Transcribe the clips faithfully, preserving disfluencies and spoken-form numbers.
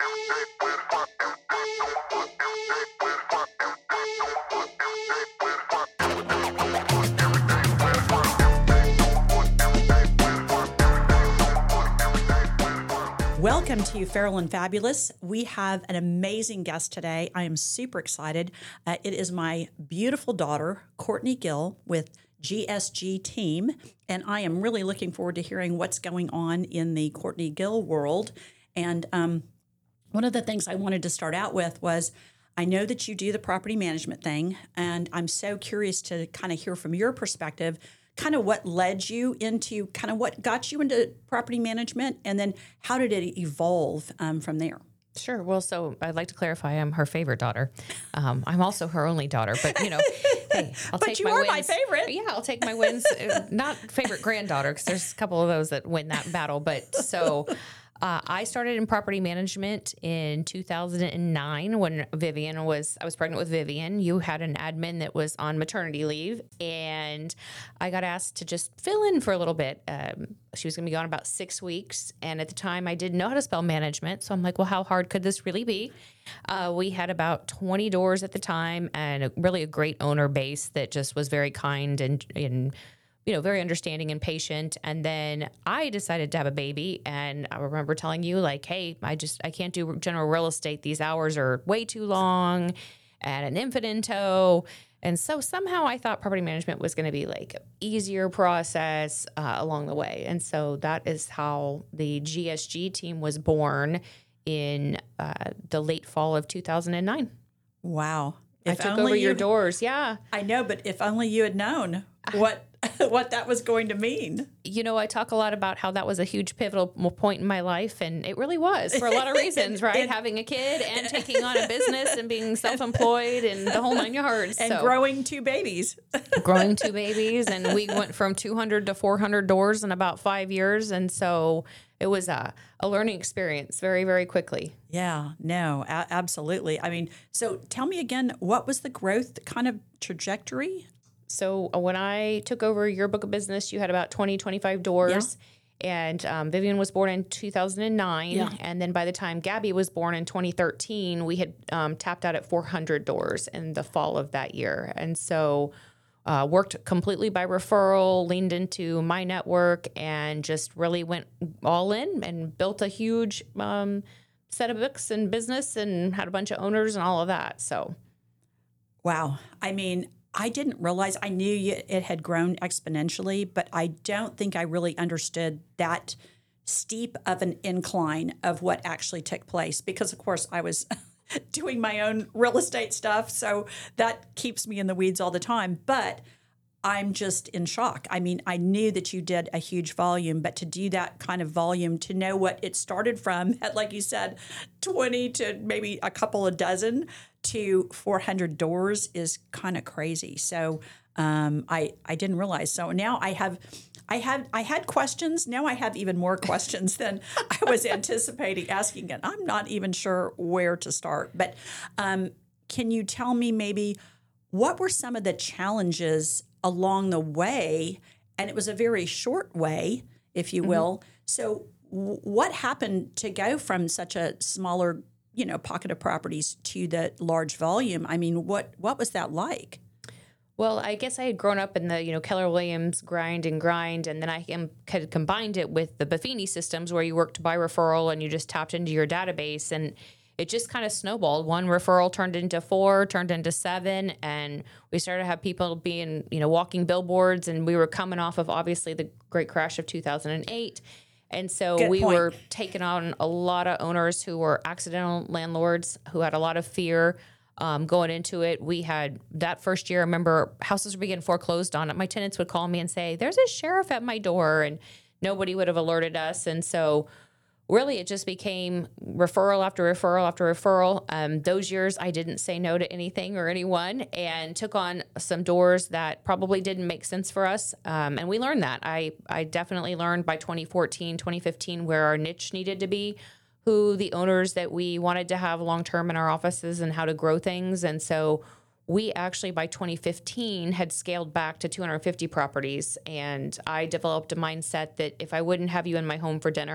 Welcome to Feral and Fabulous. We have an amazing guest today. I am super excited. Uh, it is my beautiful daughter, Courtney Gill, with G S G Team, and I am really looking forward to hearing what's going on in the Courtney Gill world. And um, one of the things I wanted to start out with was, I know that you do the property management thing, and I'm so curious to kind of hear from your perspective kind of what led you into, kind of what got you into property management, and then how did it evolve um, from there? Sure. Well, so I'd like to clarify I'm her favorite daughter. Um, I'm also her only daughter, but you know, hey, I'll but take you my are wins. my favorite. Yeah, I'll take my wins. Uh, Not favorite granddaughter, because there's a couple of those that win that battle. But so uh, I started in property management in two thousand nine when Vivian was, I was pregnant with Vivian. You had an admin that was on maternity leave, and I got asked to just fill in for a little bit. Um, she was going to be gone about six weeks. And at the time I didn't know how to spell management. So I'm like, well, how hard could this really be? Uh, we had about twenty doors at the time, and a, really a great owner base that just was very kind and, and, you know, very understanding and patient. And then I decided to have a baby. And I remember telling you like, hey, I just, I can't do general real estate. These hours are way too long and an infant in tow. And so somehow I thought property management was going to be like an easier process uh, along the way. And so that is how the G S G team was born in uh, the late fall of two thousand nine. Wow. I If took only over your you- doors. Yeah. I know, but if only you had known what what that was going to mean. You know, I talk a lot about how that was a huge pivotal point in my life, and it really was for a lot of reasons, right? And- Having a kid and taking on a business and being self-employed and the whole nine yards. And so, growing two babies. growing two babies, and we went from two hundred to four hundred doors in about five years. And so it was a, a learning experience very, very quickly. Yeah, no, a- absolutely. I mean, so tell me again, what was the growth kind of trajectory? So uh, when I took over your book of business, you had about twenty, twenty-five doors. And um, Vivian was born in two thousand nine. Yeah. And then by the time Gabby was born in twenty thirteen, we had um, tapped out at four hundred doors in the fall of that year. And so uh, worked completely by referral, leaned into my network, and just really went all in and built a huge um, set of books and business and had a bunch of owners and all of that. So, Wow. I mean, I didn't realize, I knew you, it had grown exponentially, but I don't think I really understood that steep of an incline of what actually took place because, of course, I was doing my own real estate stuff. So that keeps me in the weeds all the time. But I'm just in shock. I mean, I knew that you did a huge volume, but to do that kind of volume, to know what it started from, at, like you said, twenty to maybe a couple of dozen to four hundred doors is kind of crazy. So um, I I didn't realize. So now I have. I had I had questions. Now I have even more questions than I was anticipating asking, and I'm not even sure where to start. But um, can you tell me maybe what were some of the challenges along the way? And it was a very short way, if you will. Mm-hmm. So w- what happened to go from such a smaller, you know, pocket of properties to the large volume? I mean, what what was that like? Well, I guess I had grown up in the, you know, Keller Williams grind and grind, and then I um, had combined it with the Buffini systems where you worked by referral and you just tapped into your database, and it just kind of snowballed. One referral turned into four, turned into seven, and we started to have people being, you know, walking billboards, and we were coming off of obviously the great crash of two thousand eight. And so Good we point. were taking on a lot of owners who were accidental landlords who had a lot of fear. Um, going into it, we had that first year, I remember houses were being foreclosed on. My tenants would call me and say, there's a sheriff at my door, and nobody would have alerted us. And so really it just became referral after referral after referral. Um, those years I didn't say no to anything or anyone and took on some doors that probably didn't make sense for us. Um, and we learned that. I, I definitely learned by twenty fourteen, twenty fifteen where our niche needed to be, who the owners that we wanted to have long-term in our offices and how to grow things. And so we actually, by twenty fifteen, had scaled back to two hundred fifty properties. And I developed a mindset that if I wouldn't have you in my home for dinner,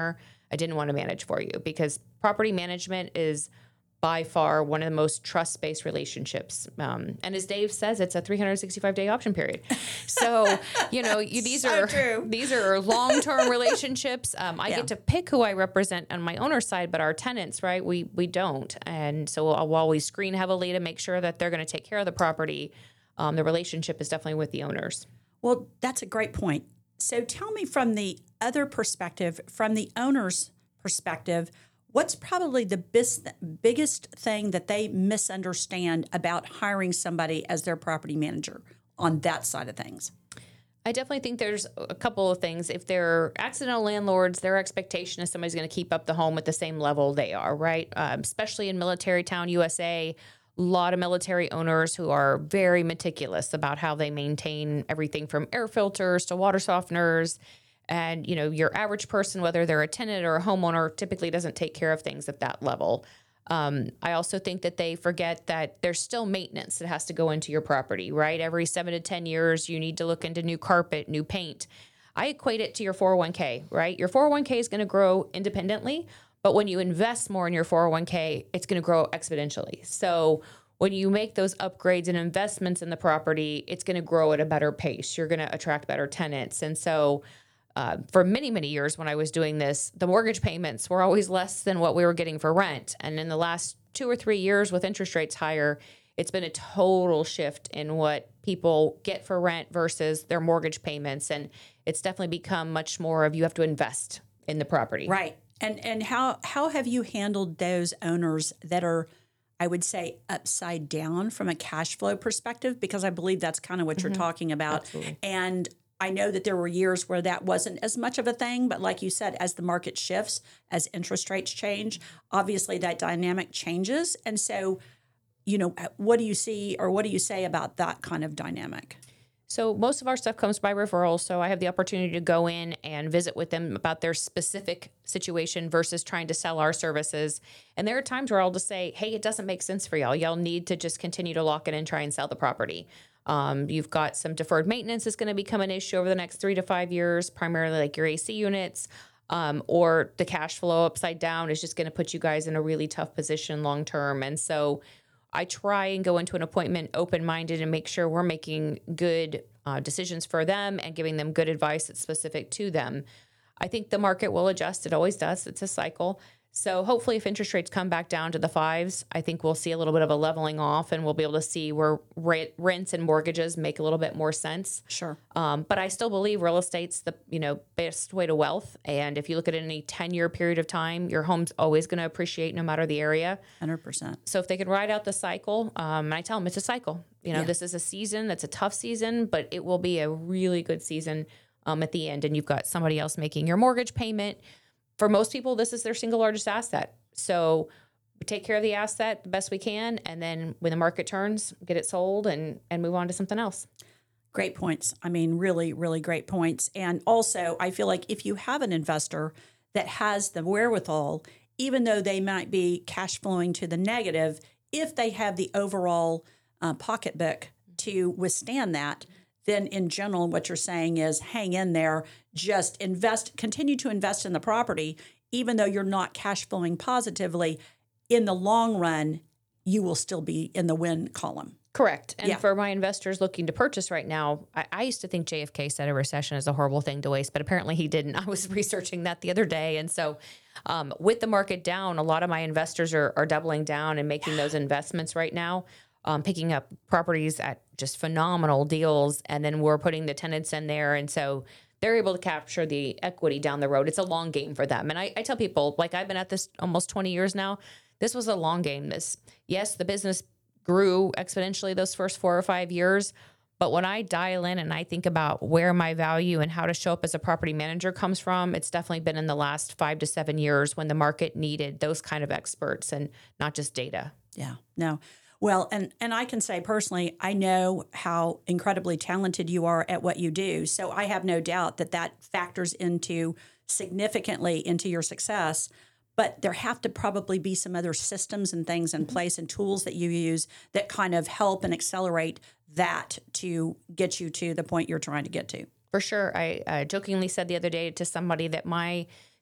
I didn't want to manage for you, because property management is by far one of the most trust-based relationships. Um, and as Dave says, it's a three hundred sixty-five day option period. So, you know, you, these So are true. these are long-term relationships. Um, I Yeah. get to pick who I represent on my owner's side, but our tenants, right, we we don't. And so while we screen heavily to make sure that they're going to take care of the property, um, the relationship is definitely with the owners. Well, that's a great point. So tell me, from the other perspective, from the owner's perspective, what's probably the bis- biggest thing that they misunderstand about hiring somebody as their property manager on that side of things? I definitely think there's a couple of things. If they're accidental landlords, their expectation is somebody's going to keep up the home at the same level they are, right? Um, especially in military town U S A, a lot of military owners who are very meticulous about how they maintain everything from air filters to water softeners. And, you know, your average person, whether they're a tenant or a homeowner, typically doesn't take care of things at that level. Um, I also think that they forget that there's still maintenance that has to go into your property, right? Every seven to ten years, you need to look into new carpet, new paint. I equate it to your four oh one k, right? Your four oh one k is going to grow independently, but when you invest more in your four oh one k, it's going to grow exponentially. So when you make those upgrades and investments in the property, it's going to grow at a better pace. You're going to attract better tenants. And so Uh, for many, many years when I was doing this, the mortgage payments were always less than what we were getting for rent. And in the last two or three years with interest rates higher, it's been a total shift in what people get for rent versus their mortgage payments. And it's definitely become much more of, you have to invest in the property. Right. And and how how have you handled those owners that are, I would say, upside down from a cash flow perspective? Because I believe that's kind of what you're talking about. Absolutely. And I know that there were years where that wasn't as much of a thing, but like you said, as the market shifts, as interest rates change, obviously that dynamic changes. And so, you know, what do you see, or what do you say about that kind of dynamic? So most of our stuff comes by referral. So I have the opportunity to go in and visit with them about their specific situation versus trying to sell our services. And there are times where I'll just say, hey, it doesn't make sense for y'all. Y'all need to just continue to lock it and try and sell the property. Um, you've got some deferred maintenance is going to become an issue over the next three to five years, primarily like your A C units, um, or the cash flow upside down is just going to put you guys in a really tough position long term. And so I try and go into an appointment open-minded and make sure we're making good uh, decisions for them and giving them good advice that's specific to them. I think the market will adjust. It always does. It's a cycle. So hopefully if interest rates come back down to the fives, I think we'll see a little bit of a leveling off, and we'll be able to see where rent, rents and mortgages make a little bit more sense. Sure. Um, but I still believe real estate's the, you know, best way to wealth. And if you look at any ten-year period of time, your home's always going to appreciate no matter the area. one hundred percent. So if they can ride out the cycle, um, and I tell them it's a cycle. You know, Yeah. this is a season that's a tough season, but it will be a really good season um, at the end. And you've got somebody else making your mortgage payment. For most people, this is their single largest asset. So we take care of the asset the best we can, and then when the market turns, get it sold and and move on to something else. Great points. I mean, really, really great points. And also, I feel like if you have an investor that has the wherewithal, even though they might be cash flowing to the negative, if they have the overall uh, pocketbook to withstand that, then in general, what you're saying is hang in there, just invest, continue to invest in the property, even though you're not cash flowing positively. In the long run, you will still be in the win column. Correct. And Yeah. for my investors looking to purchase right now, I, I used to think J F K said a recession is a horrible thing to waste, but apparently he didn't. I was researching that the other day. And so um, with the market down, a lot of my investors are, are doubling down and making those investments right now, um, picking up properties at just phenomenal deals. And then we're putting the tenants in there. And so they're able to capture the equity down the road. It's a long game for them. And I, I tell people, like, I've been at this almost twenty years now. This was a long game. This, yes, the business grew exponentially those first four or five years. But when I dial in and I think about where my value and how to show up as a property manager comes from, it's definitely been in the last five to seven years when the market needed those kind of experts and not just data. Yeah, no. Well, and, and I can say personally, I know how incredibly talented you are at what you do. So I have no doubt that that factors into significantly into your success. But there have to probably be some other systems and things in place and tools that you use that kind of help and accelerate that to get you to the point you're trying to get to. For sure. I uh, jokingly said the other day to somebody that my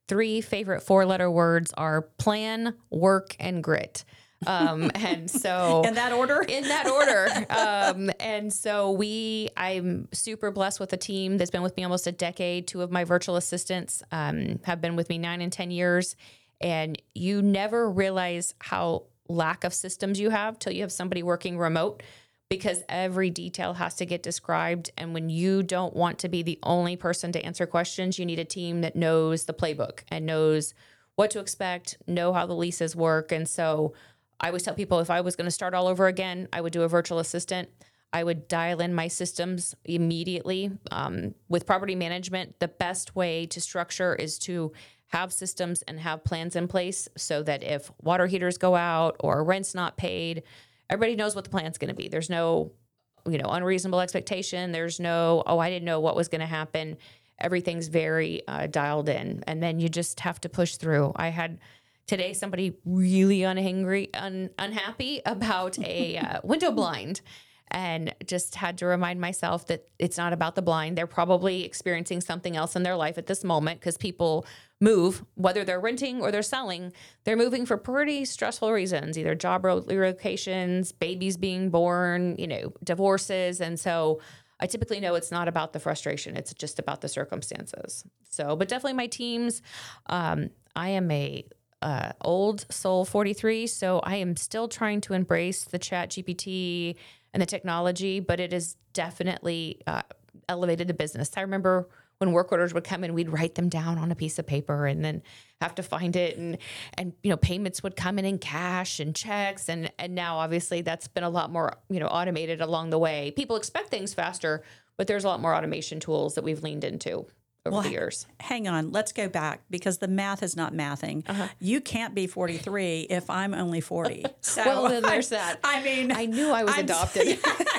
three favorite four letter words are plan, work, and grit. Um, and so in that order, in that order. Um, and so we, I'm super blessed with a team that's been with me almost a decade. Two of my virtual assistants, um, have been with me nine and ten years. And you never realize how lack of systems you have till you have somebody working remote, because every detail has to get described. And when you don't want to be the only person to answer questions, you need a team that knows the playbook and knows what to expect, know how the leases work. And so I always tell people, if I was going to start all over again, I would do a virtual assistant. I would dial in my systems immediately. Um, with property management, the best way to structure is to have systems and have plans in place so that if water heaters go out or rent's not paid, everybody knows what the plan's going to be. There's no, you know, unreasonable expectation. There's no, oh, I didn't know what was going to happen. Everything's very uh, dialed in. And then you just have to push through. I had today somebody really unhangry, un, unhappy about a uh, window blind, and just had to remind myself that it's not about the blind. They're probably experiencing something else in their life at this moment, because people move, whether they're renting or they're selling, they're moving for pretty stressful reasons, either job relocations, babies being born, you know, divorces. And so I typically know it's not about the frustration. It's just about the circumstances. So, but definitely my teams, um, I am a uh, old soul forty-three. So I am still trying to embrace the Chat G P T and the technology, but it has definitely uh, elevated the business. I remember when work orders would come in, we'd write them down on a piece of paper and then have to find it. And, and, you know, payments would come in in cash and checks. And, and now obviously that's been a lot more, you know, automated along the way. People expect things faster, but there's a lot more automation tools that we've leaned into over well, the years. Hang on, let's go back, because the math is not mathing. Uh-huh. You can't be forty-three if I'm only forty. So well, then there's I, that. I mean, I knew I was I'm, adopted.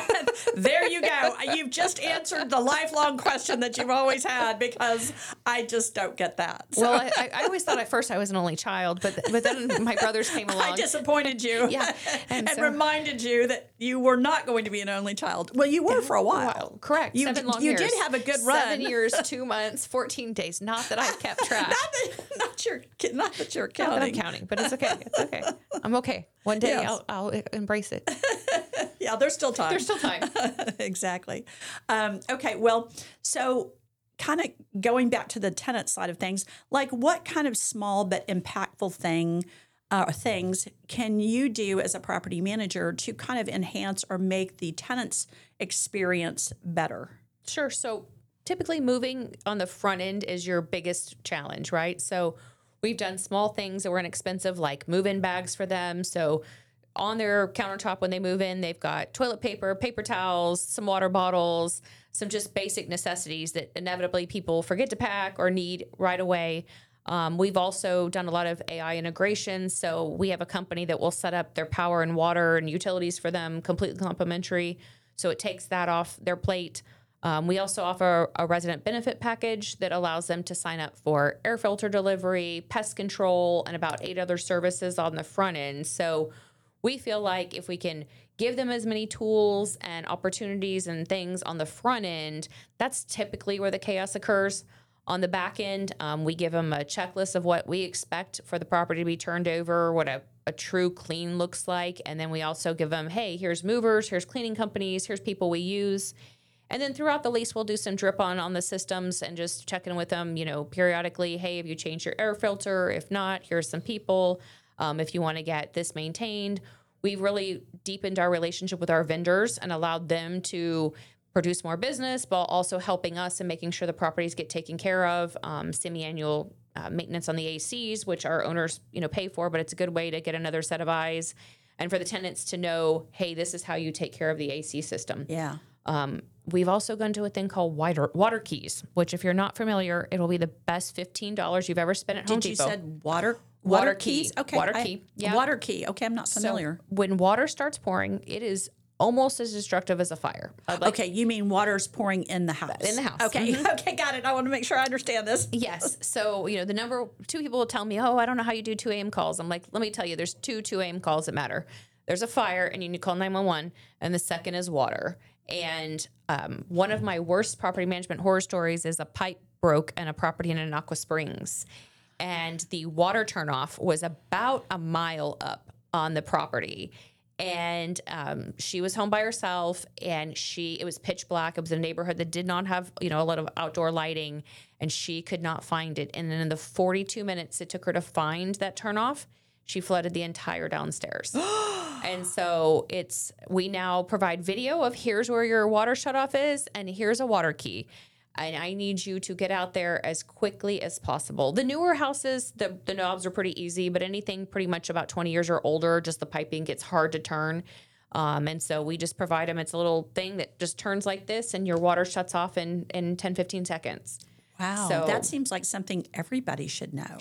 There you go. You've just answered the lifelong question that you've always had, because I just don't get that. So. Well, I, I always thought at first I was an only child, but but then my brothers came along. I disappointed you. Yeah, and, and so, reminded you that you were not going to be an only child. Well, you were for a while. Well, correct. You, Seven long you years. did have a good run. Seven years, two months, fourteen days. Not that I've kept track. not, that, not, your, not that you're counting. Not that I'm counting, but it's okay. It's okay. I'm okay. One day Yes. I'll, I'll embrace it. Yeah, there's still time. There's still time. Exactly. Um, okay, well, so kind of going back to the tenant side of things, like what kind of small but impactful thing uh, things can you do as a property manager to kind of enhance or make the tenant's experience better? Sure. So typically moving on the front end is your biggest challenge, right? So we've done small things that were inexpensive, like move-in bags for them. So on their countertop when they move in, they've got toilet paper, paper towels, some water bottles, some just basic necessities that inevitably people forget to pack or need right away. Um, we've also done a lot of A I integration. So we have a company that will set up their power and water and utilities for them completely complimentary. So it takes that off their plate. Um, we also offer a resident benefit package that allows them to sign up for air filter delivery, pest control, and about eight other services on the front end. So we feel like if we can give them as many tools and opportunities and things on the front end, that's typically where the chaos occurs. On the back end, um, we give them a checklist of what we expect for the property to be turned over, what a, a true clean looks like. And then we also give them, hey, here's movers, here's cleaning companies, here's people we use. And then throughout the lease, we'll do some drip on on the systems and just check in with them, you know, periodically. Hey, have you changed your air filter? If not, here's some people. Um, if you want to get this maintained, we've really deepened our relationship with our vendors and allowed them to produce more business, while also helping us and making sure the properties get taken care of. Um, semi-annual uh, maintenance on the A Cs, which our owners, you know, pay for, but it's a good way to get another set of eyes, and for the tenants to know, hey, this is how you take care of the A C system. Yeah. Um, we've also gone to a thing called water, water keys, which if you're not familiar, it'll be the best fifteen dollars you've ever spent at Home Did Depot. you said water? Water Water key. keys? Okay. Water I- key. Yeah. Water key. Okay, I'm not familiar. So when water starts pouring, it is almost as destructive as a fire. Uh, like- okay, you mean water's pouring in the house? In the house. Okay, Mhm. okay, got it. I want to make sure I understand this. Yes. So, you know, the number, two people will tell me, oh, I don't know how you do two a.m. calls. I'm like, let me tell you, there's two two a.m. calls that matter. There's a fire and you need to call nine one one, and the second is water. And um, one of my worst property management horror stories is a pipe broke in a property in Aqua Springs. and the water turnoff was about a mile up on the property. And um, she was home by herself, and she it was pitch black. It was a neighborhood that did not have, you know, a lot of outdoor lighting, and she could not find it. And then in the forty-two minutes it took her to find that turnoff, she flooded the entire downstairs. And so it's we now provide video of here's where your water shutoff is, and here's a water key. And I need you to get out there as quickly as possible. The newer houses, the, the knobs are pretty easy, but anything pretty much about twenty years or older, just the piping gets hard to turn. Um, and so we just provide them. It's a little thing that just turns like this, and your water shuts off in, in ten, fifteen seconds. Wow. So, that seems like something everybody should know.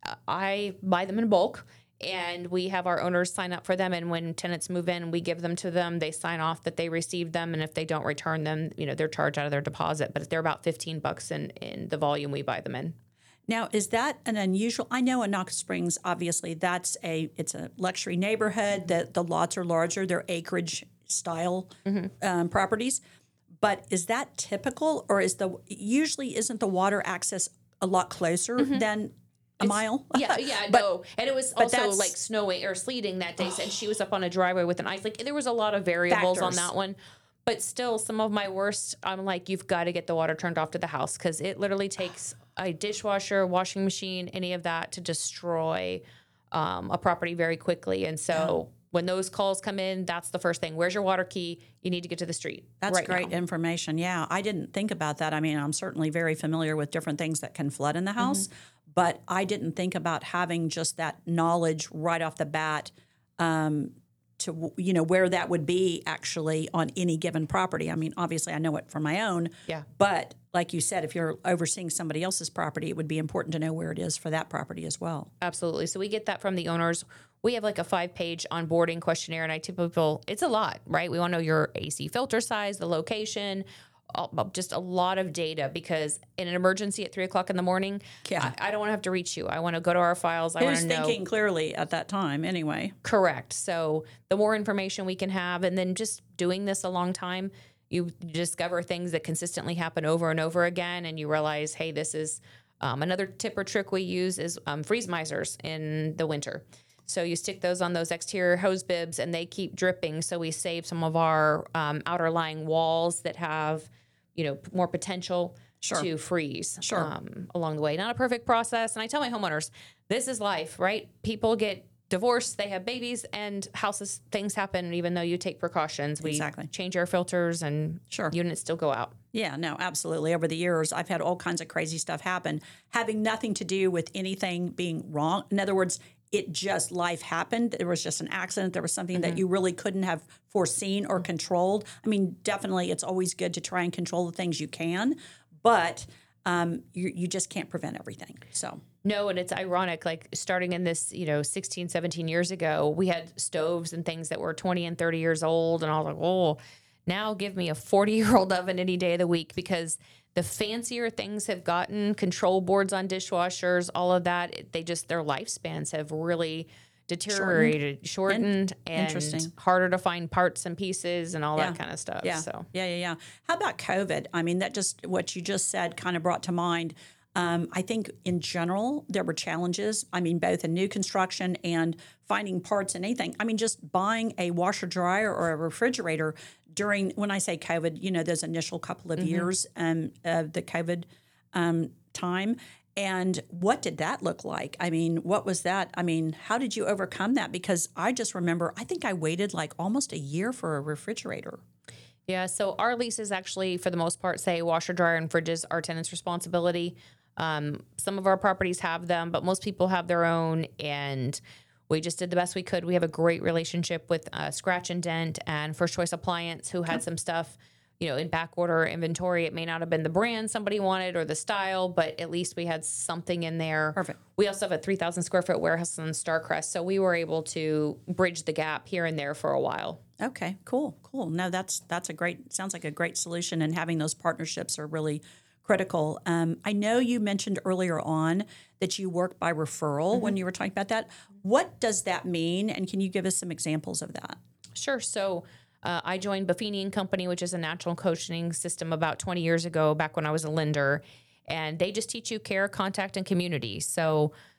I buy them in bulk. And we have our owners sign up for them. And when tenants move in, we give them to them. They sign off that they received them. And if they don't return them, you know, they're charged out of their deposit. But they're about fifteen bucks in, in the volume we buy them in. Now, is that an unusual? I know in Knox Springs, obviously, that's a it's a luxury neighborhood. That the lots are larger. They're acreage style mm-hmm. um, properties. But is that typical, or is the usually isn't the water access a lot closer mm-hmm. than a it's, mile? Yeah, yeah, but, no. And it was also like snowing or sleeting that day. And she was up on a driveway with an ice. Like there was a lot of variables factors. On that one. But still, some of my worst, I'm like, you've got to get the water turned off to the house because it literally takes a dishwasher, washing machine, any of that to destroy um, a property very quickly. And so yeah. when those calls come in, that's the first thing. Where's your water key? You need to get to the street. That's right great now. information. Yeah, I didn't think about that. I mean, I'm certainly very familiar with different things that can flood in the house, mm-hmm. but I didn't think about having just that knowledge right off the bat um, to, you know, where that would be actually on any given property. I mean, obviously I know it for my own, yeah. but like you said, if you're overseeing somebody else's property, it would be important to know where it is for that property as well. Absolutely. So we get that from the owners. We have like a five-page onboarding questionnaire, and I tell people it's a lot, right? We want to know your A C filter size, the location, all, just a lot of data because in an emergency at three o'clock in the morning, yeah. I, I don't want to have to reach you. I want to go to our files. I want to know. Who's thinking clearly at that time anyway? Correct. So the more information we can have, and then just doing this a long time, you discover things that consistently happen over and over again, and you realize, hey, this is um, another tip or trick we use is um, freeze misers in the winter. So you stick those on those exterior hose bibs, and they keep dripping. So we save some of our um, outer lying walls that have, you know, more potential sure. to freeze sure. um, along the way. Not a perfect process. And I tell my homeowners, this is life, right? People get divorced, they have babies, and houses, things happen. Even though you take precautions, we exactly. change air filters, and sure. units still go out. Yeah, no, absolutely. Over the years, I've had all kinds of crazy stuff happen, having nothing to do with anything being wrong. In other words, it just life happened. There was just an accident. There was something mm-hmm. that you really couldn't have foreseen or controlled. I mean, definitely, it's always good to try and control the things you can, but um, you you just can't prevent everything. So. No, and it's ironic, like starting in this, you know, sixteen, seventeen years ago, we had stoves and things that were twenty and thirty years old. And I was like, oh, now give me a forty-year-old oven any day of the week because the fancier things have gotten, control boards on dishwashers, all of that, they just, their lifespans have really deteriorated, shortened, shortened and harder to find parts and pieces and all yeah. that kind of stuff. Yeah. So yeah, yeah, yeah. How about COVID? I mean, that just, what you just said kind of brought to mind. Um, I think in general, there were challenges. I mean, both in new construction and finding parts and anything. I mean, just buying a washer dryer or a refrigerator during, when I say COVID, you know, those initial couple of mm-hmm. years um, of the COVID um, time. And what did that look like? I mean, what was that? I mean, how did you overcome that? Because I just remember, I think I waited like almost a year for a refrigerator. Yeah, so our leases actually, for the most part, say washer, dryer, and fridges are tenants' responsibility. Um, some of our properties have them, but most people have their own, and we just did the best we could. We have a great relationship with uh, Scratch and Dent and First Choice Appliance, who had some stuff, you know, in back order inventory. It may not have been the brand somebody wanted or the style, but at least we had something in there. Perfect. We also have a three thousand square foot warehouse on Starcrest, so we were able to bridge the gap here and there for a while. Okay, cool, cool. No, that's that's a great, sounds like a great solution, and having those partnerships are really critical. Um, I know you mentioned earlier on that you work by referral mm-hmm. when you were talking about that. What does that mean, and can you give us some examples of that? Sure. So uh, I joined Buffini and Company, which is a natural coaching system, about twenty years ago, back when I was a lender, and they just teach you care, contact, and community. So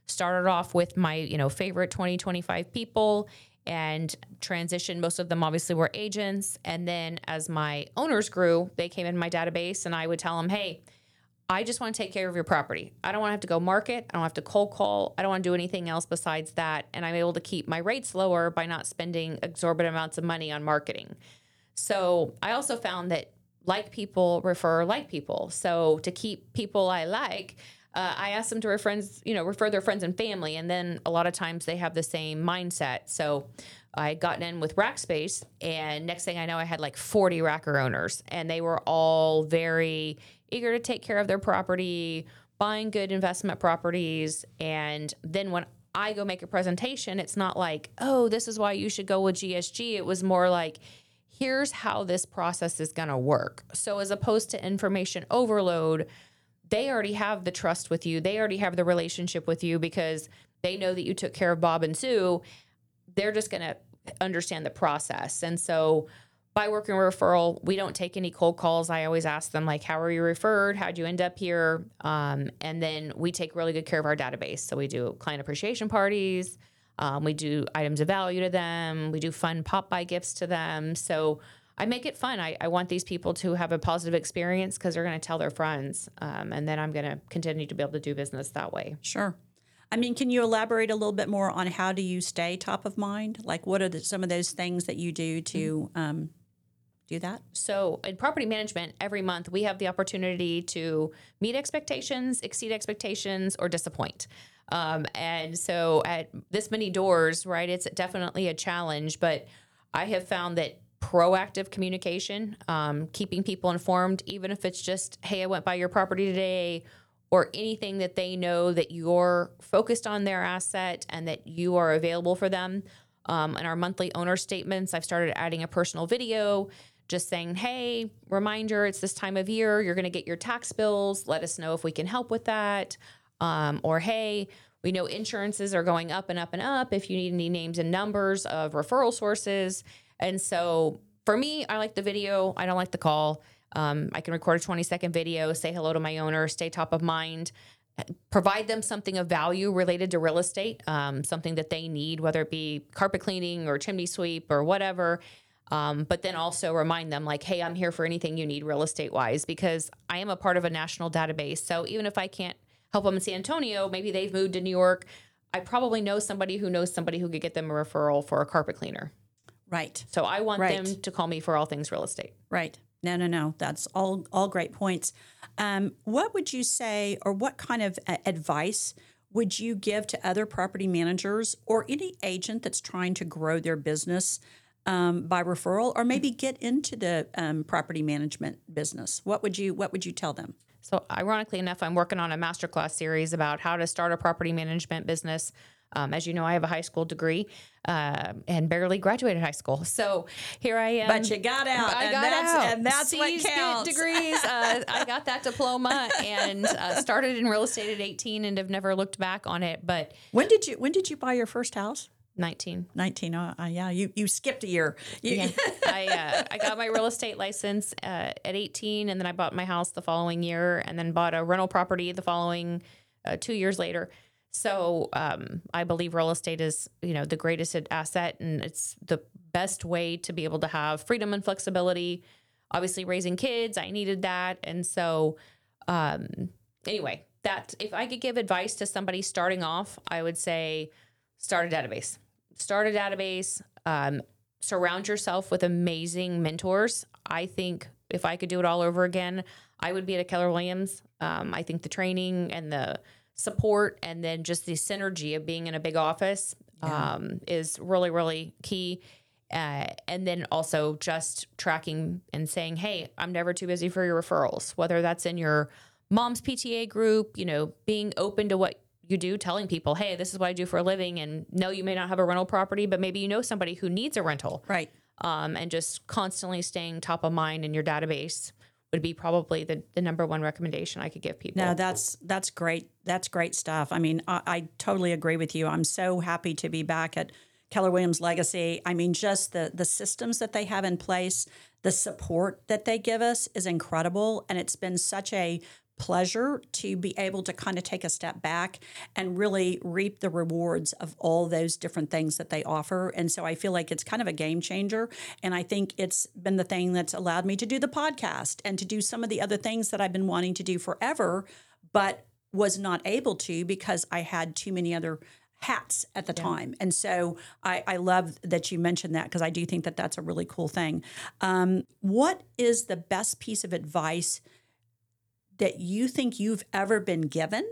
started off with my, you know, favorite twenty, twenty-five people and transitioned. Most of them obviously were agents. And then as my owners grew, they came in my database and I would tell them, hey, I just want to take care of your property. I don't want to have to go market. I don't have to cold call. I don't want to do anything else besides that. And I'm able to keep my rates lower by not spending exorbitant amounts of money on marketing. So I also found that like people refer like people. So to keep people I like, Uh, I asked them to refer friends, you know, refer their friends and family, and then a lot of times they have the same mindset. So I had gotten in with Rackspace, and next thing I know, I had like forty Racker owners, and they were all very eager to take care of their property, buying good investment properties. And then when I go make a presentation, it's not like, oh, this is why you should go with G S G. It was more like, here's how this process is going to work. So as opposed to information overload, they already have the trust with you. They already have the relationship with you because they know that you took care of Bob and Sue. They're just going to understand the process. And so by working referral, we don't take any cold calls. I always ask them, like, how are you referred? How'd you end up here? Um, and then we take really good care of our database. So we do client appreciation parties. Um, we do items of value to them. We do fun pop-by gifts to them. So I make it fun. I, I want these people to have a positive experience because they're going to tell their friends. Um, and then I'm going to continue to be able to do business that way. Sure. I mean, can you elaborate a little bit more on how do you stay top of mind? Like, what are the, some of those things that you do to um, do that? So in property management, every month we have the opportunity to meet expectations, exceed expectations, or disappoint. Um, and so at this many doors, right, it's definitely a challenge. But I have found that proactive communication, um, keeping people informed, even if it's just, hey, I went by your property today, or anything that they know that you're focused on their asset and that you are available for them. Um, in our monthly owner statements, I've started adding a personal video just saying, hey, reminder, it's this time of year. You're going to get your tax bills. Let us know if we can help with that. Um, or, hey, we know insurances are going up and up and up. If you need any names and numbers of referral sources. And so for me, I like the video. I don't like the call. Um, I can record a twenty second video, say hello to my owner, stay top of mind, provide them something of value related to real estate, um, something that they need, whether it be carpet cleaning or chimney sweep or whatever. Um, but then also remind them like, hey, I'm here for anything you need real estate wise, because I am a part of a national database. So even if I can't help them in San Antonio, maybe they've moved to New York, I probably know somebody who knows somebody who could get them a referral for a carpet cleaner. Right. So I want right. them to call me for all things real estate. Right. No, no, no. That's all all great points. Um, what would you say, or what kind of uh, advice would you give to other property managers or any agent that's trying to grow their business um, by referral, or maybe get into the um, property management business? What would you What would you tell them? So ironically enough, I'm working on a masterclass series about how to start a property management business. Um, as you know, I have a high school degree uh, and barely graduated high school. So here I am. But you got out. I and got that's, out. And that's C's what counts. degrees. Uh, I got that diploma and uh, started in real estate at eighteen and have never looked back on it. But when did you When did you buy your first house? nineteen. nineteen. Uh, uh, yeah, you you skipped a year. You, yeah. I uh, I got my real estate license uh, at eighteen, and then I bought my house the following year, and then bought a rental property the following uh, two years later. So um, I believe real estate is, you know, the greatest asset, and it's the best way to be able to have freedom and flexibility. Obviously, raising kids, I needed that, and so um, anyway, that if I could give advice to somebody starting off, I would say start a database. Start a database. Um, surround yourself with amazing mentors. I think if I could do it all over again, I would be at a Keller Williams. Um, I think the training and the support and then just the synergy of being in a big office yeah. um, is really, really key. Uh, and then also just tracking and saying, hey, I'm never too busy for your referrals, whether that's in your mom's P T A group, you know, being open to what you do, telling people, hey, this is what I do for a living. And no, you may not have a rental property, but maybe you know somebody who needs a rental. Right. Um, and just constantly staying top of mind in your database would be probably the, the number one recommendation I could give people. No, that's that's great. That's great stuff. I mean, I, I totally agree with you. I'm so happy to be back at Keller Williams Legacy. I mean, just the the systems that they have in place, the support that they give us is incredible. And it's been such a pleasure to be able to kind of take a step back and really reap the rewards of all those different things that they offer. And so I feel like it's kind of a game changer. And I think it's been the thing that's allowed me to do the podcast and to do some of the other things that I've been wanting to do forever, but was not able to because I had too many other hats at the yeah. time. And so I, I love that you mentioned that because I do think that that's a really cool thing. Um, what is the best piece of advice that you think you've ever been given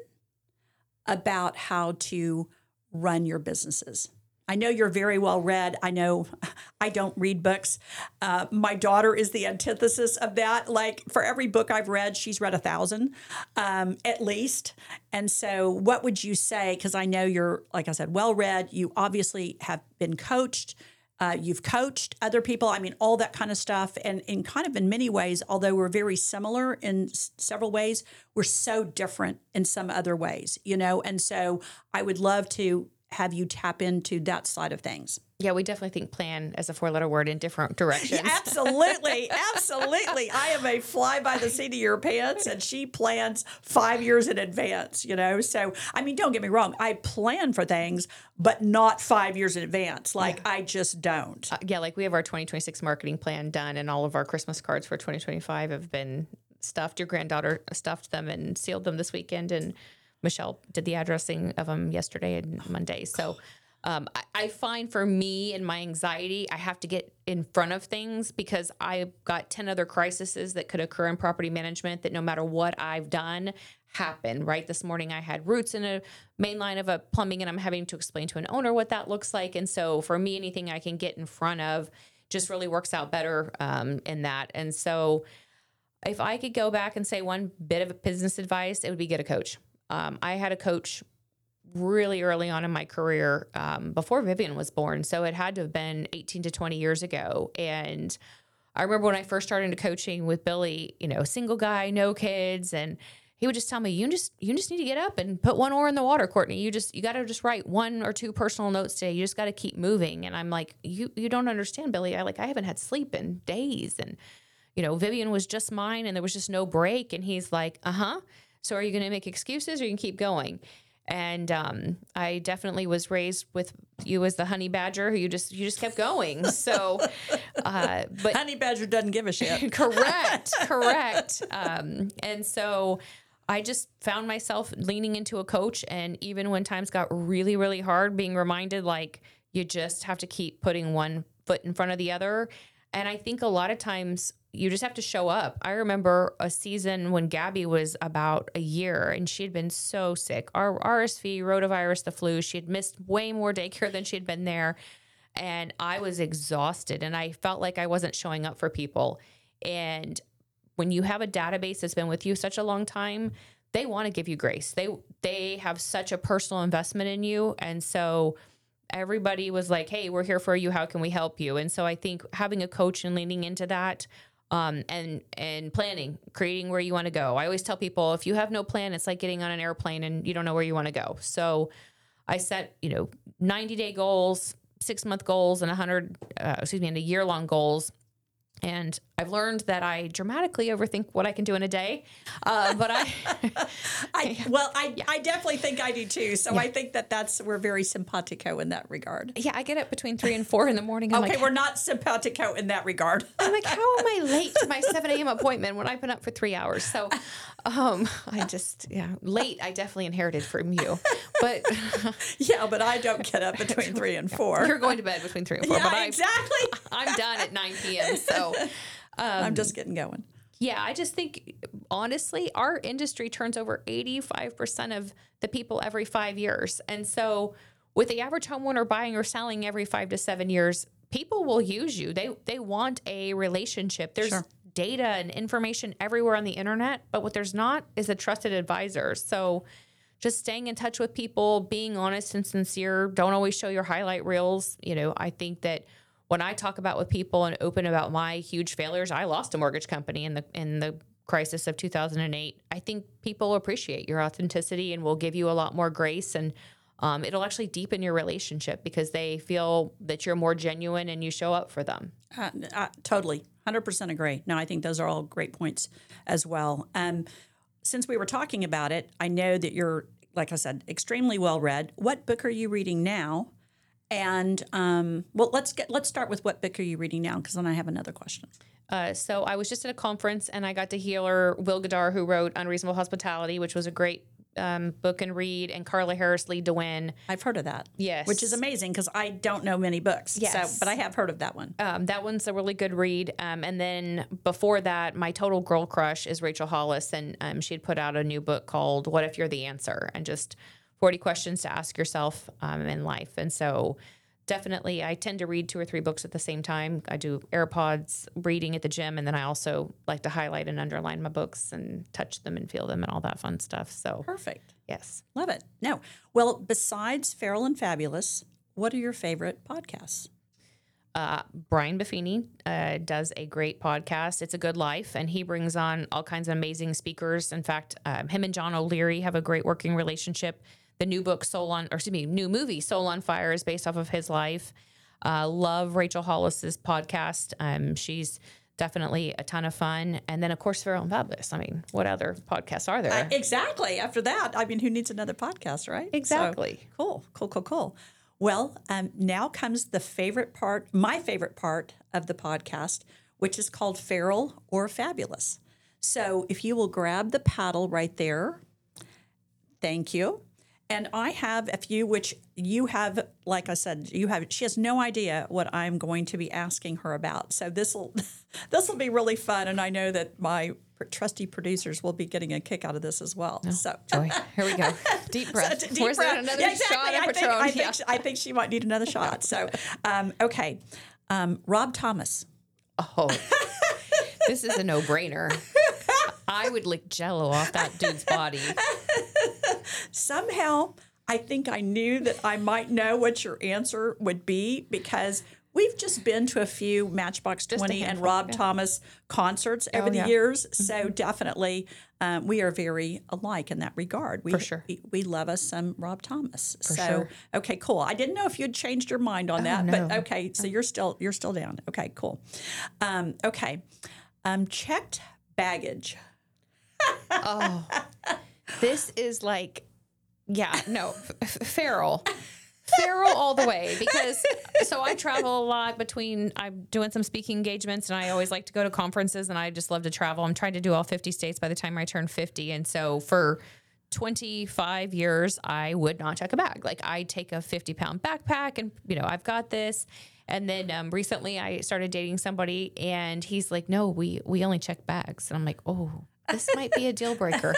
about how to run your businesses? I know you're very well read. I know I don't read books. Uh, my daughter is the antithesis of that. Like for every book I've read, she's read a thousand um, at least. And so what would you say? Because I know you're, like I said, well read. You obviously have been coached. Uh, you've coached other people. I mean, all that kind of stuff. And in kind of in many ways, although we're very similar in s- several ways, we're so different in some other ways, you know? And so I would love to have you tap into that side of things. Yeah, we definitely think plan as a four-letter word in different directions. Yeah, absolutely. Absolutely. I am a fly by the seat of your pants, and she plans five years in advance, you know? So, I mean, don't get me wrong. I plan for things, but not five years in advance. Like, yeah. I just don't. Uh, yeah, like we have our twenty twenty-six marketing plan done, and all of our Christmas cards for twenty twenty-five have been stuffed. Your granddaughter stuffed them and sealed them this weekend, and Michelle did the addressing of them yesterday and Monday. So um, I, I find for me and my anxiety, I have to get in front of things because I've got ten other crises that could occur in property management that no matter what I've done happen, right? This morning I had roots in a main line of a plumbing and I'm having to explain to an owner what that looks like. And so for me, anything I can get in front of just really works out better um, in that. And so if I could go back and say one bit of business advice, it would be get a coach. Um, I had a coach really early on in my career um, before Vivian was born. So it had to have been eighteen to twenty years ago. And I remember when I first started into coaching with Billy, you know, single guy, no kids. And he would just tell me, you just, you just need to get up and put one oar in the water, Courtney. You just, you got to just write one or two personal notes today. You just got to keep moving. And I'm like, you, you don't understand, Billy. I like, I haven't had sleep in days. And, you know, Vivian was just mine and there was just no break. And he's like, uh-huh. So are you going to make excuses or you can keep going? And um, I definitely was raised with you as the honey badger who you just you just kept going. So, uh, but honey badger doesn't give a shit. correct, correct. Um, and so I just found myself leaning into a coach, and even when times got really, really hard, being reminded like you just have to keep putting one foot in front of the other. And I think a lot of times you just have to show up. I remember a season when Gabby was about a year and she had been so sick. Our R S V, rotavirus, the flu. She had missed way more daycare than she had been there. And I was exhausted and I felt like I wasn't showing up for people. And when you have a database that's been with you such a long time, they want to give you grace. They they have such a personal investment in you. And so everybody was like, hey, we're here for you. How can we help you? And so I think having a coach and leaning into that um, and and planning, creating where you want to go. I always tell people, if you have no plan, it's like getting on an airplane and you don't know where you want to go. So I set, you know, ninety-day goals, six-month goals, and one hundred, uh, excuse me, and a year-long goals. And I've learned that I dramatically overthink what I can do in a day. Uh, but I, I well, I, yeah. I definitely think I do too. So yeah. I think that that's, we're very simpatico in that regard. Yeah. I get up between three and four in the morning. I'm okay. like, we're not simpatico in that regard. I'm like, how am I late to my seven a.m. appointment when I've been up for three hours? So um, I just, yeah, late. I definitely inherited from you, but yeah, but I don't get up between three and four. You're going to bed between three and four. Yeah, but exactly. I'm, I'm done at nine p.m. So um, I'm just getting going. Yeah, I just think, honestly, our industry turns over eighty-five percent of the people every five years. And so with the average homeowner buying or selling every five to seven years, people will use you. They they want a relationship. There's sure. data and information everywhere on the internet, but what there's not is a trusted advisor. So just staying in touch with people, being honest and sincere, don't always show your highlight reels. You know, I think that when I talk about with people and open about my huge failures, I lost a mortgage company in the in the crisis of two thousand eight. I think people appreciate your authenticity and will give you a lot more grace, and um, it'll actually deepen your relationship because they feel that you're more genuine and you show up for them. Uh, uh, totally, one hundred percent agree. No, I think those are all great points as well. Um, since we were talking about it, I know that you're, like I said, extremely well read. What book are you reading now? And um, well, let's get let's start with what book are you reading now? Because then I have another question. Uh, so I was just at a conference and I got to hear Will Goddard, who wrote Unreasonable Hospitality, which was a great um, book and read, and Carla Harris Lee DeWin. I've heard of that. Yes. Which is amazing because I don't know many books. Yes. So, but I have heard of that one. Um, that one's a really good read. Um, and then before that, my total girl crush is Rachel Hollis, and um, she had put out a new book called What If You're the Answer? And just forty questions to ask yourself um, in life. And so definitely, I tend to read two or three books at the same time. I do AirPods reading at the gym, and then I also like to highlight and underline my books and touch them and feel them and all that fun stuff. So Perfect. yes. Love it. No. Well, besides Feral and Fabulous, what are your favorite podcasts? Uh, Brian Buffini uh, does a great podcast. It's A Good Life, and he brings on all kinds of amazing speakers. In fact, um, him and John O'Leary have a great working relationship. The new book, Soul on, or excuse me, new movie, Soul on Fire, is based off of his life. Uh, love Rachel Hollis's podcast. Um, she's definitely a ton of fun. And then, of course, Feral and Fabulous. I mean, what other podcasts are there? Uh, exactly. After that, I mean, who needs another podcast, right? Exactly. So, cool, cool, cool, cool. Well, um, now comes the favorite part, my favorite part of the podcast, which is called Feral or Fabulous. So if you will grab the paddle right there, thank you. And I have a few, which you have, like I said, you have. She has no idea what I'm going to be asking her about. So this will, this will be really fun, and I know that my trusty producers will be getting a kick out of this as well. Oh, so joy. Here we go. Deep breath. So, deep Where's breath. there another Yeah, exactly. shot of I think, Patron? I, think Yeah. she, I think she might need another shot. So, um, okay, um, Rob Thomas. Oh, this is a no-brainer. I would lick Jello off that dude's body. Somehow, I think I knew that I might know what your answer would be because we've just been to a few Matchbox Just a twenty and handful, Rob yeah. Thomas concerts over Oh, the yeah. years. So definitely, um, we are very alike in that regard. We, For sure. We, we love us some Rob Thomas. For so sure. okay, cool. I didn't know if you'd changed your mind on that, no. but okay. So you're still you're still down. Okay, cool. Um, okay, um, checked baggage. Oh, this is like, yeah, no, f- feral. Feral all the way, because so I travel a lot between, I'm doing some speaking engagements, and I always like to go to conferences, and I just love to travel. I'm trying to do all fifty states by the time I turn fifty. And so for twenty-five years, I would not check a bag. Like, I take a fifty pound backpack and, you know, I've got this. And then um, recently I started dating somebody, and he's like, no, we, we only check bags. And I'm like, oh, this might be a deal breaker.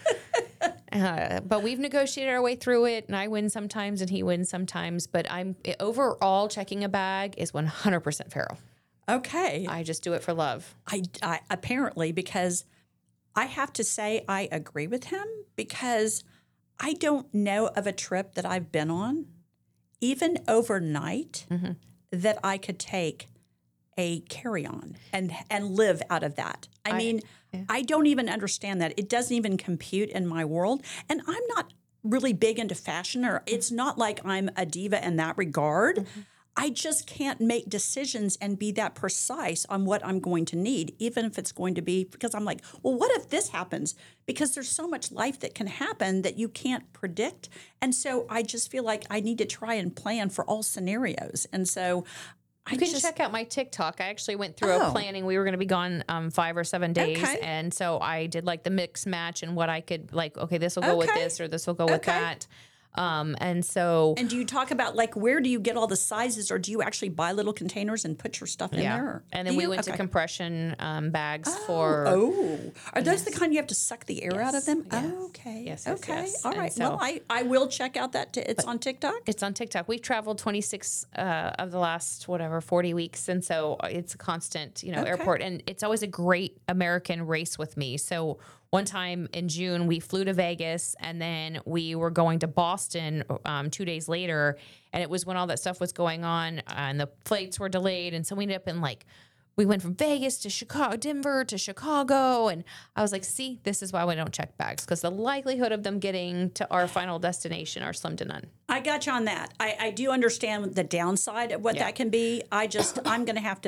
Uh, but we've negotiated our way through it, and I win sometimes and he wins sometimes. But I'm overall checking a bag is one hundred percent feral. Okay. I just do it for love. I, I apparently because I have to say I agree with him because I don't know of a trip that I've been on, even overnight, mm-hmm. that I could take a carry-on and and live out of that. I, I mean, yeah. I don't even understand that. It doesn't even compute in my world. And I'm not really big into fashion, or it's not like I'm a diva in that regard. Mm-hmm. I just can't make decisions and be that precise on what I'm going to need, even if it's going to be, because I'm like, well, what if this happens? Because there's so much life that can happen that you can't predict. And so I just feel like I need to try and plan for all scenarios. And so I You can just, check out my TikTok. I actually went through Oh. a planning. We were going to be gone um, five or seven days. Okay. And so I did like the mix match and what I could, like, okay, this will go with Okay. this, or this will go with Okay. that. Um, and so, And do you talk about like where do you get all the sizes, or do you actually buy little containers and put your stuff in yeah. there? Or And then do we you? went Okay. to compression um, bags for. Oh, are those the kind you have to suck the air out of Yes, them? yes. Okay. Yes, yes, okay. yes. All And right. so- well, I, I will check out that. T- it's on TikTok. It's on TikTok. We've traveled twenty-six uh, of the last, whatever, forty weeks. And so it's a constant, you know, Okay. airport. And it's always a great American race with me. So one time in June, we flew to Vegas, and then we were going to Boston um, two days later. And it was when all that stuff was going on, uh, and the flights were delayed. And so we ended up in like, we went from Vegas to Chicago, Denver to Chicago. And I was like, see, this is why we don't check bags, because the likelihood of them getting to our final destination are slim to none. I got you on that. I, I do understand the downside of what Yeah. that can be. I just, I'm going to have to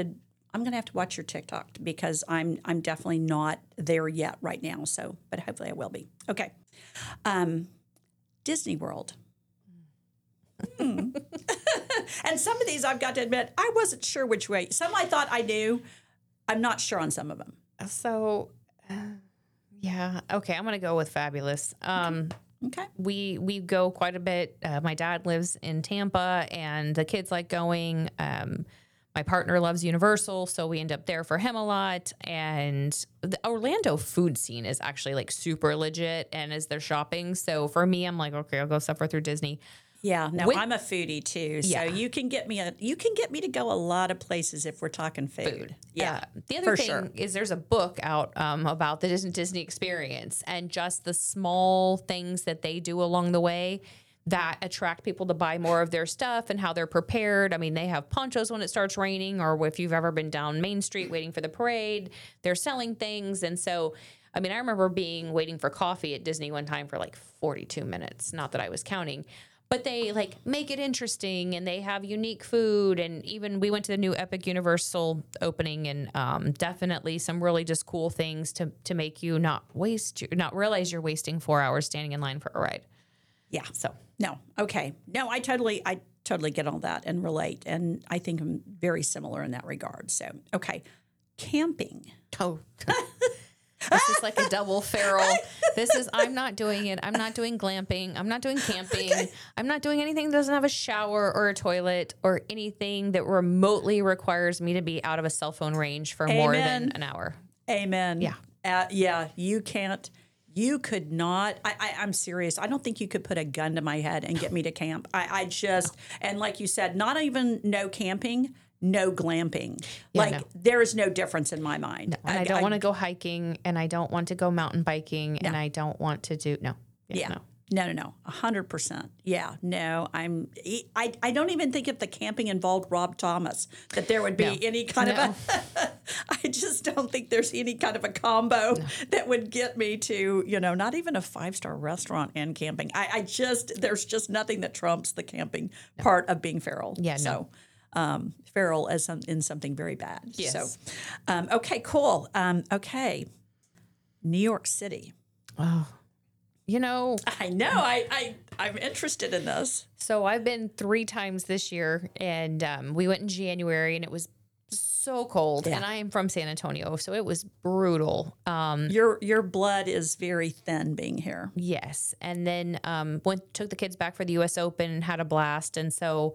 I'm going to have to watch your TikTok because I'm I'm definitely not there yet right now. So, but hopefully I will be. Okay. Um, Disney World. Hmm. And some of these, I've got to admit, I wasn't sure which way. Some I thought I knew. I'm not sure on some of them. So, uh, yeah. Okay, I'm going to go with Fabulous. Um, Okay. we we go quite a bit. Uh, my dad lives in Tampa, and the kids like going. Um, my partner loves Universal, so we end up there for him a lot. And the Orlando food scene is actually like super legit, and as they're shopping. So for me, I'm like, okay, I'll go suffer through Disney. Yeah, no, With- I'm a foodie too, so Yeah. you can get me a you can get me to go a lot of places if we're talking food. Food. Yeah, Uh, the other for thing sure. is there's a book out um, about the Disney, Disney experience and just the small things that they do along the way that attract people to buy more of their stuff and how they're prepared. I mean, they have ponchos when it starts raining, or if you've ever been down Main Street waiting for the parade, they're selling things. And so, I mean, I remember being waiting for coffee at Disney one time for like forty-two minutes. Not that I was counting. But they like make it interesting, and they have unique food. And even we went to the new Epic Universal opening, and um, definitely some really just cool things to to make you not waste, your, not realize you're wasting four hours standing in line for a ride. Yeah. So No. Okay. No, I totally I totally get all that and relate, and I think I'm very similar in that regard. So, okay. Camping. oh. This is like a double feral. This is, I'm not doing it. I'm not doing glamping. I'm not doing camping. Okay. I'm not doing anything that doesn't have a shower or a toilet or anything that remotely requires me to be out of a cell phone range for more Amen. than an hour. Amen. Yeah. Uh, yeah. You can't. You could not. I, I, I'm serious. I don't think you could put a gun to my head and get me to camp. I, I just and like you said, not even no camping. No glamping. Yeah, like no. there is no difference in my mind. And I, don't want to go hiking, and I don't want to go mountain biking, and I don't want to do no. Yeah. No. No, no, no. A hundred percent. Yeah. No, I'm, I, I don't even think if the camping involved Rob Thomas that there would be No. any kind No. of a, I just don't think there's any kind of a combo that would get me to, you know, not even a five-star restaurant and camping. I, I just, there's just nothing that trumps the camping part of being feral. Yeah, no. So, um, feral as some, in something very bad. Yes. So, um, okay, cool. Um, okay. New York City. Oh, you know, I know. I, I, I'm interested in this. so I've been three times this year, and um, we went in January, and it was so cold. Yeah. And I am from San Antonio, so it was brutal. Um, Your your blood is very thin being here. yes, and then um, went took the kids back for the U S Open and had a blast, and so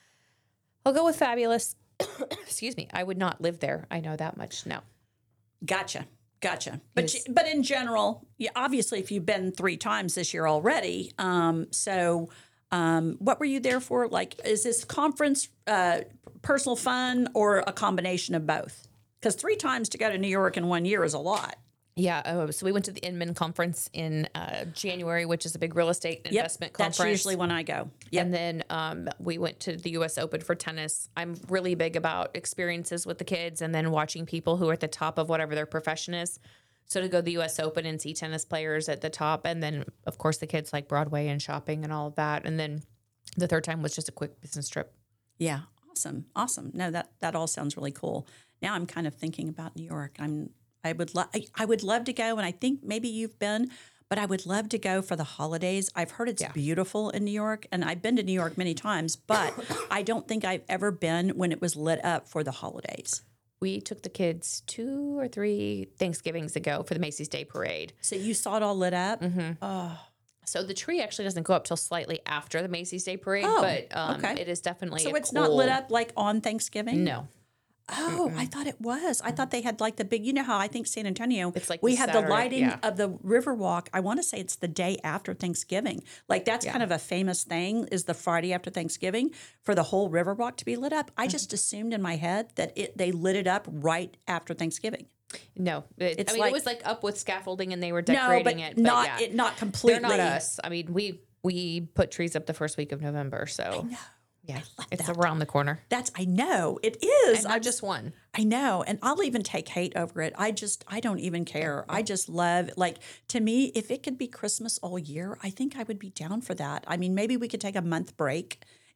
I'll go with Fabulous. Excuse me, I would not live there. I know that much. No. Gotcha. Gotcha. But Yes. you- but in general, yeah, obviously, if you've been three times this year already, um, so um, what were you there for? Like, is this conference uh, personal fun or a combination of both? Because three times to go to New York in one year is a lot. Yeah, uh, so we went to the Inman conference in uh, January, which is a big real estate Yep, investment conference. that's usually when I go. Yep. And then um, we went to the U S Open for tennis. I'm really big about experiences with the kids and then watching people who are at the top of whatever their profession is. So to go to the U S Open and see tennis players at the top. And then, of course, the kids like Broadway and shopping and all of that. And then the third time was just a quick business trip. Yeah, awesome, awesome. No, that that all sounds really cool. Now I'm kind of thinking about New York. I'm I would love I, I would love to go, and I think maybe you've been, but I would love to go for the holidays. I've heard it's Yeah. beautiful in New York, and I've been to New York many times, but I don't think I've ever been when it was lit up for the holidays. We took the kids two or three Thanksgivings ago for the Macy's Day Parade. So you saw it all lit up. Mm-hmm. Oh, So the tree actually doesn't go up till slightly after the Macy's Day Parade, Oh, but um, okay. it is definitely so a it's not lit cool- up like on Thanksgiving. No. Oh, I thought it was. I thought they had like the big, you know how I think San Antonio, It's like we the have Saturday, the lighting yeah. of the Riverwalk. I want to say it's the day after Thanksgiving. Like that's kind of a famous thing is the Friday after Thanksgiving for the whole Riverwalk to be lit up. I just assumed in my head that it they lit it up right after Thanksgiving. No, it, It's I mean like- it was like up with scaffolding and they were No, decorating but it, but not yeah. it not They're completely. not us. I mean, we we put trees up the first week of November, so yeah, it's that. around the corner. That's I know it is. And not I just one. I know, and I'll even take hate over it. I just, I don't even care. I just love, like, to me, if it could be Christmas all year, I think I would be down for that. I mean, maybe we could take a month break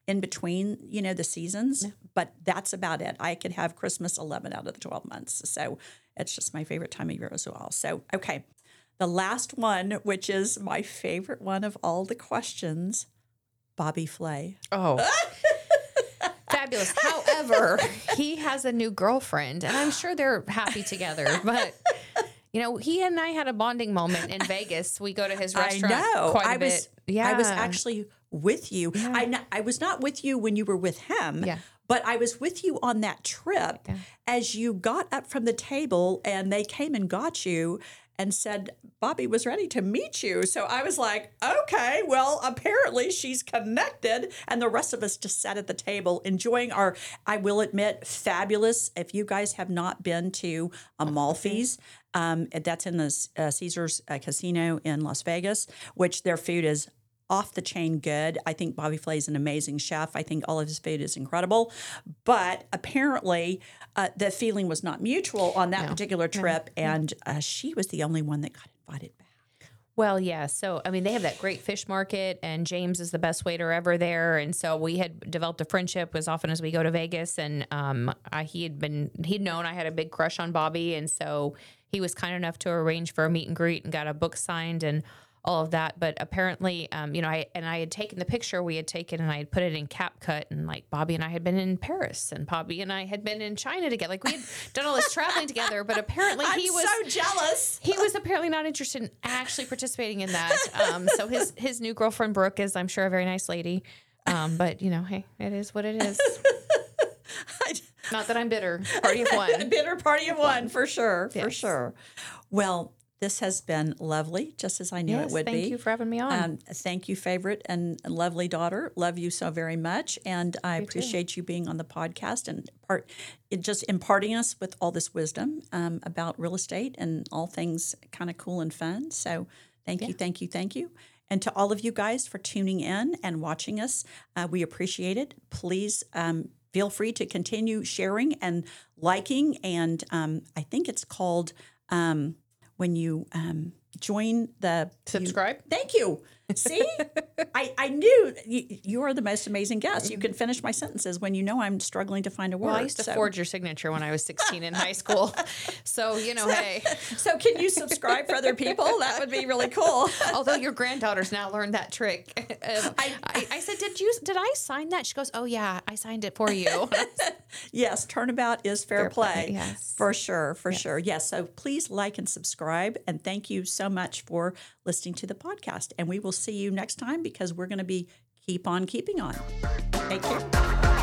in between, you know, the seasons, yeah. but that's about it. I could have Christmas eleven out of the twelve months. So it's just my favorite time of year as well. So, okay. The last one, which is my favorite one of all the questions, Bobby Flay. Oh, fabulous. However, he has a new girlfriend, and I'm sure they're happy together. But, you know, he and I had a bonding moment in Vegas. We go to his restaurant I know. quite a I was, bit. Yeah. I was actually with you. Yeah. I, n- I was not with you when you were with him. Yeah. But I was with you on that trip yeah. as you got up from the table and they came and got you and said Bobby was ready to meet you. So I was like, okay, well, apparently she's connected. And the rest of us just sat at the table enjoying our, I will admit, fabulous. If you guys have not been to Amalfi's, um, that's in the uh, Caesars uh, Casino in Las Vegas, which their food is off the chain good. I think Bobby Flay is an amazing chef. I think all of his food is incredible. But apparently uh, the feeling was not mutual on that no. particular trip. No. And uh, she was the only one that got invited back. Well, yeah. So, I mean, they have that great fish market, and James is the best waiter ever there. And so we had developed a friendship as often as we go to Vegas. And um, I, he had been, he'd known I had a big crush on Bobby. And so he was kind enough to arrange for a meet and greet and got a book signed and all of that. But apparently, um, you know, I, and I had taken the picture we had taken and I had put it in CapCut, and like Bobby and I had been in Paris and Bobby and I had been in China together. Like we had done all this traveling together, but apparently I'm he was so jealous. He was apparently not interested in actually participating in that. Um, so his, his new girlfriend, Brooke, is, I'm sure, a very nice lady. Um, but you know, hey, it is what it is. Not that I'm bitter. Party of one. Bitter party of one, for sure, yes. for sure. Well, this has been lovely, just as I knew yes, it would thank be. Thank you for having me on. Um, thank you, favorite and lovely daughter. Love you so very much. And I you appreciate too. you being on the podcast and part, it just imparting us with all this wisdom um, about real estate and all things kind of cool and fun. So thank yeah. you, thank you, thank you. And to all of you guys for tuning in and watching us, uh, we appreciate it. Please um, feel free to continue sharing and liking. And um, I think it's called... Um, when you um, join the... Subscribe? You, thank you. See? I, I knew you, you are the most amazing guest. You can finish my sentences when you know I'm struggling to find a word. Well, I used to so. forge your signature when I was sixteen in high school. So, you know, hey. So can you subscribe for other people? That would be really cool. Although your granddaughter's now learned that trick. Um, I, I, I said, did you? Did I sign that? She goes, oh, yeah, I signed it for you. Yes, turnabout is fair, fair play. play. Yes. For sure, for yes. sure. Yes, so please like and subscribe. And thank you so much for listening to the podcast. And we will see you next time because we're going to be keep on keeping on. Take care.